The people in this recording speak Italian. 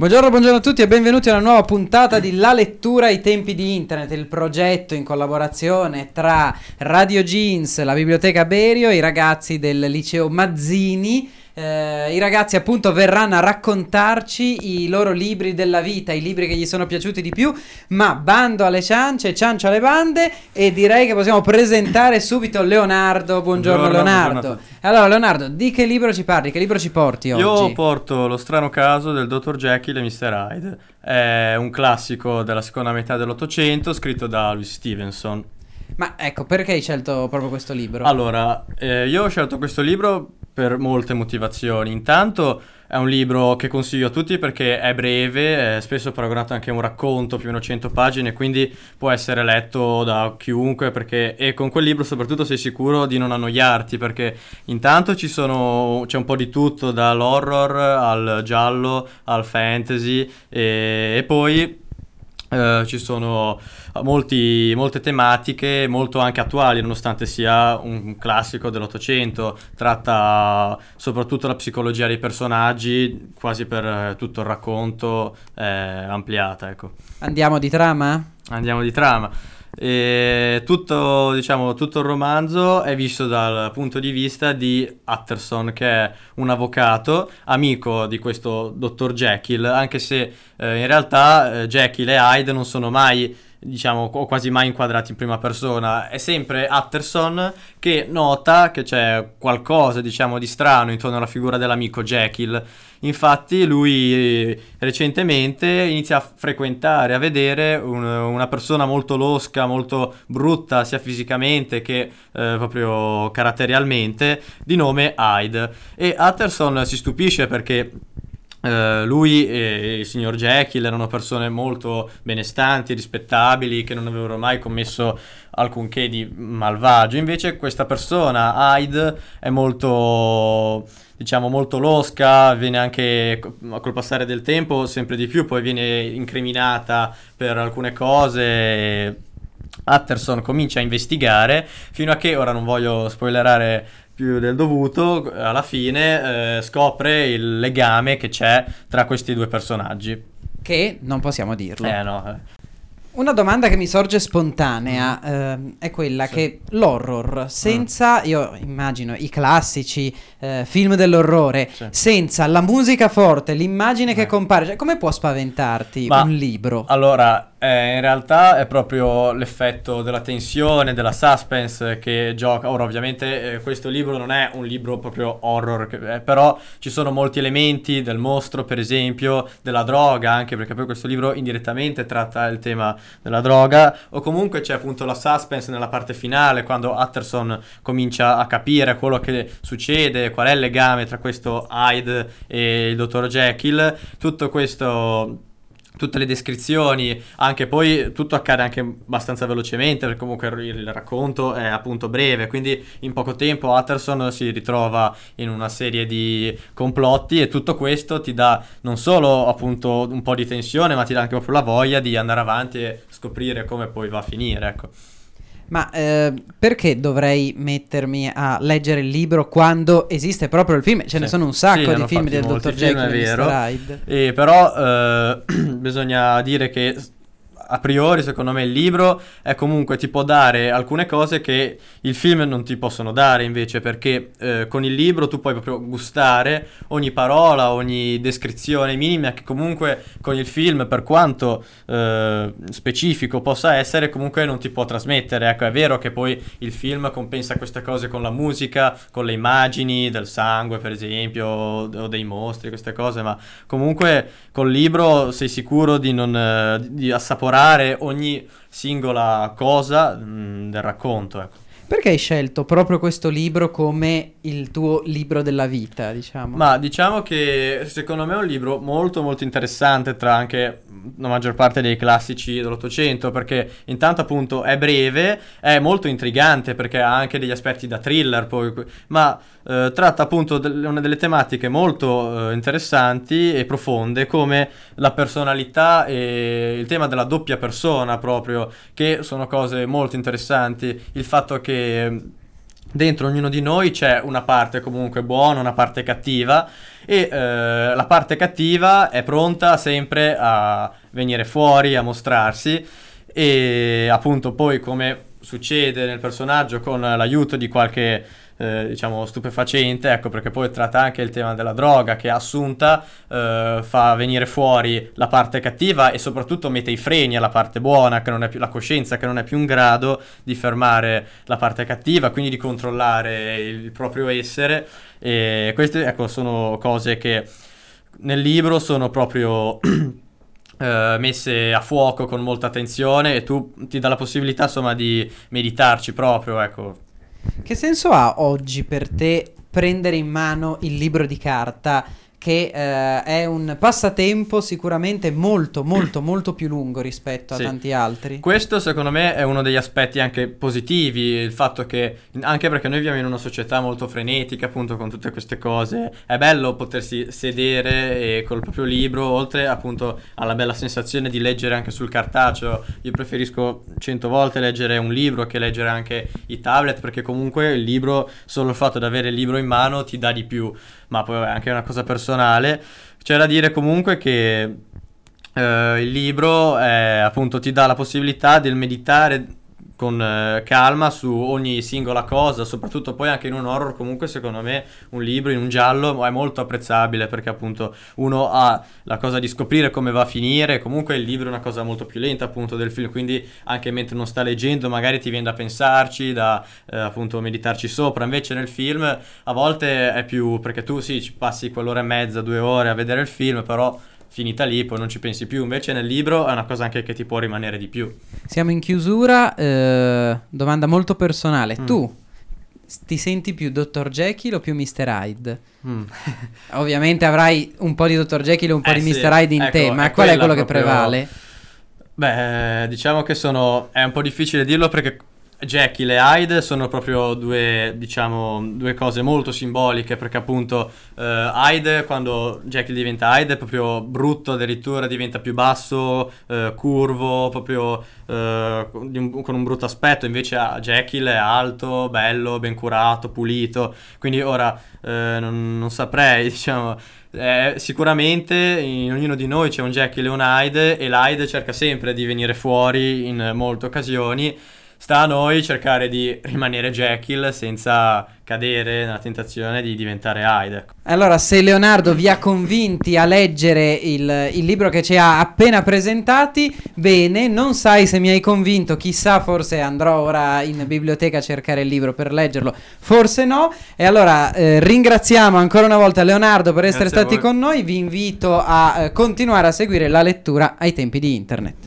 Buongiorno a tutti e benvenuti a una nuova puntata di La Lettura ai tempi di Internet, il progetto in collaborazione tra Radio Jeans, la Biblioteca Berio e i ragazzi del liceo Mazzini. I ragazzi appunto verranno a raccontarci i loro libri della vita, i libri che gli sono piaciuti di più, ma bando alle ciance, ciancio alle bande, e direi che possiamo presentare subito Leonardo. Buongiorno Leonardo. Buongiorno. Allora Leonardo, di che libro ci parli? Che libro ci porti oggi? Io porto Lo strano caso del dottor Jekyll e Mr. Hyde. È un classico della seconda metà dell'Ottocento scritto da Louis Stevenson. Ma ecco, perché hai scelto proprio questo libro? Allora, io ho scelto questo libro per molte motivazioni. Intanto è un libro che consiglio a tutti perché è breve, è spesso paragonato anche a un racconto, più o meno 100 pagine, quindi può essere letto da chiunque, e con quel libro soprattutto sei sicuro di non annoiarti, perché intanto c'è un po' di tutto, dall'horror al giallo al fantasy, e poi ci sono molte tematiche molto anche attuali, nonostante sia un classico dell'Ottocento. Tratta soprattutto la psicologia dei personaggi, quasi per tutto il racconto ampliata, ecco. Andiamo di trama? Andiamo di trama. E tutto il romanzo è visto dal punto di vista di Utterson, che è un avvocato amico di questo dottor Jekyll, anche se in realtà Jekyll e Hyde non sono mai, o quasi mai, inquadrati in prima persona. È sempre Utterson che nota che c'è qualcosa di strano intorno alla figura dell'amico Jekyll. Infatti lui recentemente inizia a frequentare, a vedere una persona molto losca, molto brutta sia fisicamente che proprio caratterialmente, di nome Hyde. E Utterson si stupisce perché lui e il signor Jekyll erano persone molto benestanti, rispettabili, che non avevano mai commesso alcunché di malvagio. Invece questa persona, Hyde, è molto losca, viene anche col passare del tempo sempre di più, poi viene incriminata per alcune cose. Utterson comincia a investigare fino a che, ora non voglio spoilerare più del dovuto, alla fine scopre il legame che c'è tra questi due personaggi. Che non possiamo dirlo. No. Una domanda che mi sorge spontanea è quella che l'horror, senza, io immagino, i classici film dell'orrore, Sì. senza la musica forte, l'immagine che compare, cioè, come può spaventarti un libro? Allora, in realtà è proprio l'effetto della tensione, della suspense che gioca. Ora, ovviamente questo libro non è un libro proprio horror, però ci sono molti elementi del mostro, per esempio, della droga, anche perché poi questo libro indirettamente tratta il tema della droga, o comunque c'è appunto la suspense nella parte finale, quando Utterson comincia a capire quello che succede, qual è il legame tra questo Hyde e il dottor Jekyll. Tutto questo, tutte le descrizioni, anche poi tutto accade anche abbastanza velocemente, perché comunque il racconto è appunto breve, quindi in poco tempo Utterson si ritrova in una serie di complotti, e tutto questo ti dà non solo appunto un po' di tensione, ma ti dà anche proprio la voglia di andare avanti e scoprire come poi va a finire, ecco. Ma perché dovrei mettermi a leggere il libro quando esiste proprio il film? Ce ne sono un sacco di film del Dr. Jekyll e Mr. Hyde. Però bisogna dire che a priori, secondo me, il libro è comunque, ti può dare alcune cose che il film non ti possono dare, invece, perché con il libro tu puoi proprio gustare ogni parola, ogni descrizione minima, che comunque con il film, per quanto specifico possa essere, comunque non ti può trasmettere. Ecco, è vero che poi il film compensa queste cose con la musica, con le immagini del sangue, per esempio, o dei mostri, queste cose, ma comunque col libro sei sicuro di assaporare ogni singola cosa del racconto, ecco. Perché hai scelto proprio questo libro come il tuo libro della vita, diciamo? Ma diciamo che secondo me è un libro molto molto interessante tra anche la maggior parte dei classici dell'Ottocento, perché intanto appunto è breve, è molto intrigante perché ha anche degli aspetti da thriller poi, ma tratta appunto una delle tematiche molto interessanti e profonde, come la personalità e il tema della doppia persona proprio, che sono cose molto interessanti. Il fatto che dentro ognuno di noi c'è una parte comunque buona, una parte cattiva, e la parte cattiva è pronta sempre a venire fuori, a mostrarsi, e appunto poi, come succede nel personaggio, con l'aiuto di qualche diciamo stupefacente, ecco, perché poi tratta anche il tema della droga, che assunta fa venire fuori la parte cattiva e soprattutto mette i freni alla parte buona, che non è più la coscienza, che non è più in grado di fermare la parte cattiva, quindi di controllare il proprio essere. E queste, ecco, sono cose che nel libro sono proprio messe a fuoco con molta attenzione, e tu ti dà la possibilità, insomma, di meditarci proprio, ecco. Che senso ha oggi per te prendere in mano il libro di carta, che è un passatempo sicuramente molto molto molto più lungo rispetto a Sì. tanti altri? Questo secondo me è uno degli aspetti anche positivi, il fatto che, anche perché noi viviamo in una società molto frenetica, appunto, con tutte queste cose, è bello potersi sedere e col proprio libro, oltre appunto alla bella sensazione di leggere anche sul cartaceo. Io preferisco 100 volte leggere un libro che leggere anche i tablet, perché comunque il libro, solo il fatto di avere il libro in mano ti dà di più. Ma poi è anche una cosa personale. C'è da dire comunque che il libro appunto ti dà la possibilità di meditare con calma su ogni singola cosa, soprattutto poi anche in un horror. Comunque secondo me un libro in un giallo è molto apprezzabile, perché appunto uno ha la cosa di scoprire come va a finire, comunque il libro è una cosa molto più lenta appunto del film, quindi anche mentre non sta leggendo magari ti viene da pensarci, da appunto meditarci sopra. Invece nel film a volte è più, perché tu sì, ci passi quell'ora e mezza, 2 ore a vedere il film, però finita lì, poi non ci pensi più. Invece nel libro è una cosa anche che ti può rimanere di più. Siamo in chiusura, domanda molto personale. Tu ti senti più Dr. Jekyll o più Mr. Hyde? Ovviamente avrai un po' di Dr. Jekyll e un po' di Sì, Mr. Hyde in ecco, te, ma è qual è quella quello che proprio. prevale? Beh, diciamo che è un po' difficile dirlo, perché Jekyll e Hyde sono proprio due cose molto simboliche, perché appunto Hyde, quando Jekyll diventa Hyde, è proprio brutto, addirittura diventa più basso, curvo, proprio con un brutto aspetto. Invece Jekyll è alto, bello, ben curato, pulito. Quindi ora non saprei, diciamo. Sicuramente in ognuno di noi c'è un Jekyll e un Hyde, e l'Hyde cerca sempre di venire fuori in molte occasioni. Sta a noi cercare di rimanere Jekyll senza cadere nella tentazione di diventare Hyde. Allora, se Leonardo vi ha convinti a leggere il libro che ci ha appena presentati, bene. Non sai se mi hai convinto, chissà, forse andrò ora in biblioteca a cercare il libro per leggerlo, forse no. E allora ringraziamo ancora una volta Leonardo per essere Grazie a stati voi. con noi. Vi invito a continuare a seguire la lettura ai tempi di internet.